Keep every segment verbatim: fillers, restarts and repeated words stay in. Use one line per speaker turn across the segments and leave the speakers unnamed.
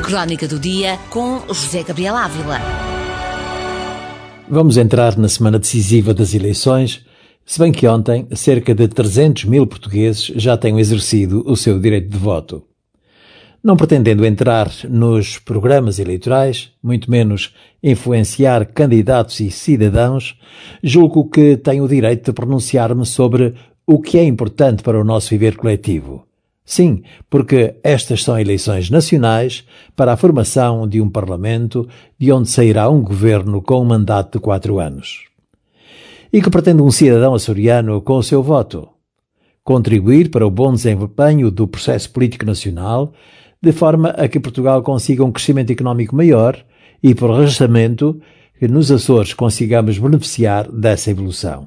Crónica do Dia com José Gabriel Ávila.
Vamos entrar na semana decisiva das eleições, se bem que ontem cerca de trezentos mil portugueses já tenham exercido o seu direito de voto. Não pretendendo entrar nos programas eleitorais, muito menos influenciar candidatos e cidadãos, julgo que tenho o direito de pronunciar-me sobre o que é importante para o nosso viver coletivo. Sim, porque estas são eleições nacionais para a formação de um Parlamento de onde sairá um governo com um mandato de quatro anos. E que pretende um cidadão açoriano com o seu voto? Contribuir para o bom desempenho do processo político nacional, de forma a que Portugal consiga um crescimento económico maior e, por arrastamento, que nos Açores consigamos beneficiar dessa evolução.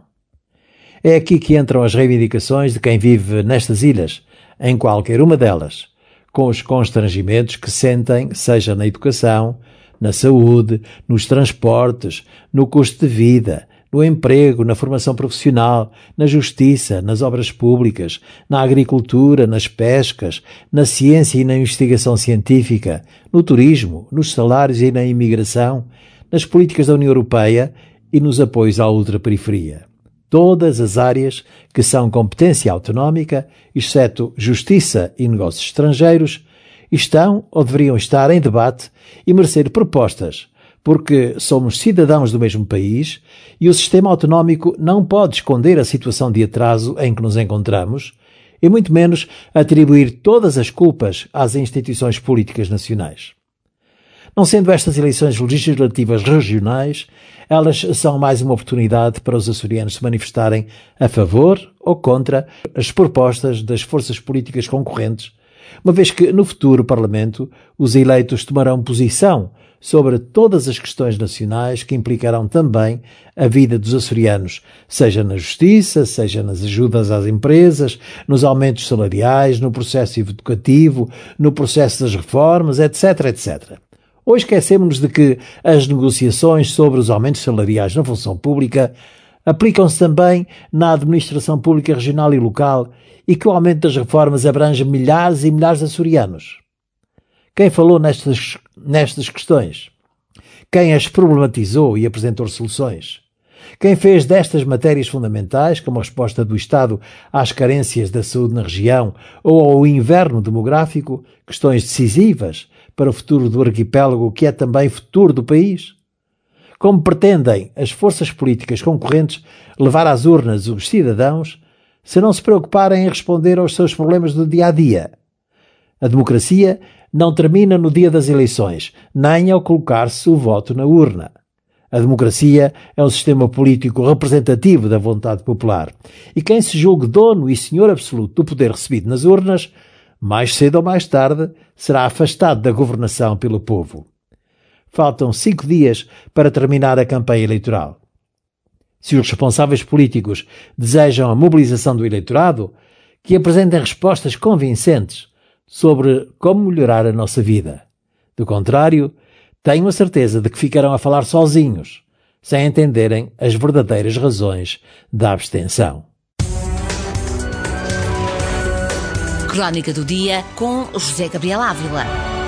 É aqui que entram as reivindicações de quem vive nestas ilhas, em qualquer uma delas, com os constrangimentos que sentem, seja na educação, na saúde, nos transportes, no custo de vida, no emprego, na formação profissional, na justiça, nas obras públicas, na agricultura, nas pescas, na ciência e na investigação científica, no turismo, nos salários e na imigração, nas políticas da União Europeia e nos apoios à ultraperiferia. Todas as áreas que são competência autonómica, exceto justiça e negócios estrangeiros, estão ou deveriam estar em debate e merecer propostas, porque somos cidadãos do mesmo país e o sistema autonómico não pode esconder a situação de atraso em que nos encontramos e muito menos atribuir todas as culpas às instituições políticas nacionais. Não sendo estas eleições legislativas regionais, elas são mais uma oportunidade para os açorianos se manifestarem a favor ou contra as propostas das forças políticas concorrentes, uma vez que no futuro Parlamento os eleitos tomarão posição sobre todas as questões nacionais que implicarão também a vida dos açorianos, seja na justiça, seja nas ajudas às empresas, nos aumentos salariais, no processo educativo, no processo das reformas, etc, etcétera. Ou esquecemos-nos de que as negociações sobre os aumentos salariais na função pública aplicam-se também na administração pública regional e local e que o aumento das reformas abrange milhares e milhares de açorianos. Quem falou nestas, nestas questões? Quem as problematizou e apresentou soluções? Quem fez destas matérias fundamentais, como a resposta do Estado às carências da saúde na região ou ao inverno demográfico, questões decisivas para o futuro do arquipélago, que é também futuro do país? Como pretendem as forças políticas concorrentes levar às urnas os cidadãos se não se preocuparem em responder aos seus problemas do dia-a-dia? A democracia não termina no dia das eleições, nem ao colocar-se o voto na urna. A democracia é um sistema político representativo da vontade popular e quem se julgue dono e senhor absoluto do poder recebido nas urnas, mais cedo ou mais tarde, será afastado da governação pelo povo. Faltam cinco dias para terminar a campanha eleitoral. Se os responsáveis políticos desejam a mobilização do eleitorado, que apresentem respostas convincentes sobre como melhorar a nossa vida. Do contrário, tenho a certeza de que ficarão a falar sozinhos, sem entenderem as verdadeiras razões da abstenção.
Crónica do Dia com José Gabriel Ávila.